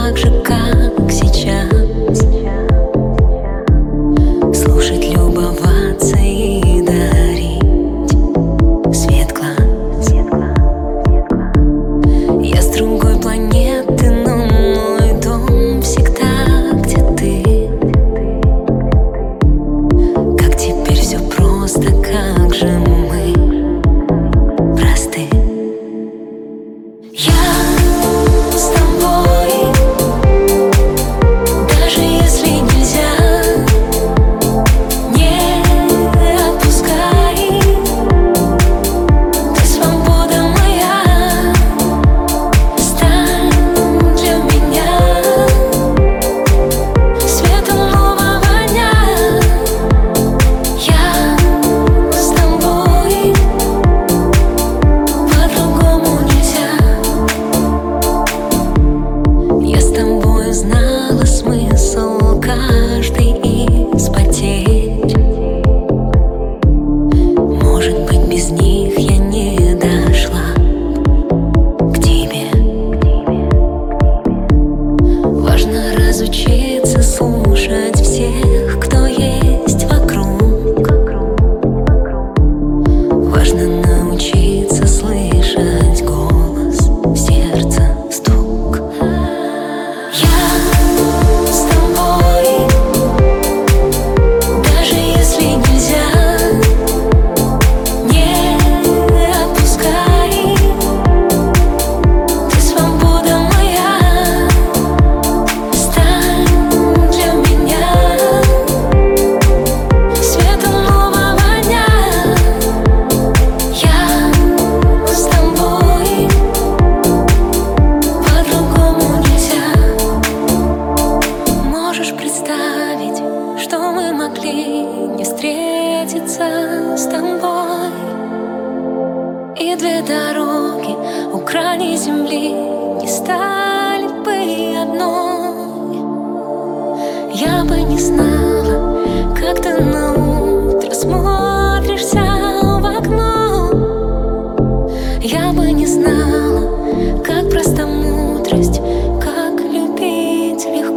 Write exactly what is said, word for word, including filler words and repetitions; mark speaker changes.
Speaker 1: так же, как сейчас. Слушать, любоваться и дарить свет глаз. Я с другой планеты, но мой дом всегда где ты. Как теперь все просто, как же мы просты. Я с тобой, даже если нельзя, не отпускай. Ты свобода моя, стань для меня светом нового дня. Я с тобой, по-другому нельзя. Я с тобой знала смысл каждой из потерь. Может быть, без них я не дошла к тебе. Важно разучиться слушать всех, кто есть вокруг. Важно научиться слышать голос, сердце стук. Я с тобой, даже если нельзя, не отпускай. Ты свобода моя, стань для меня светом нового дня. Я с тобой, по-другому нельзя. Можешь представить, что мы могли не встретиться с тобой, и две дороги у крайней земли не стали бы одной. Я бы не знала, как ты на утро смотришься в окно. Я бы не знала, как проста мудрость, как любить легко.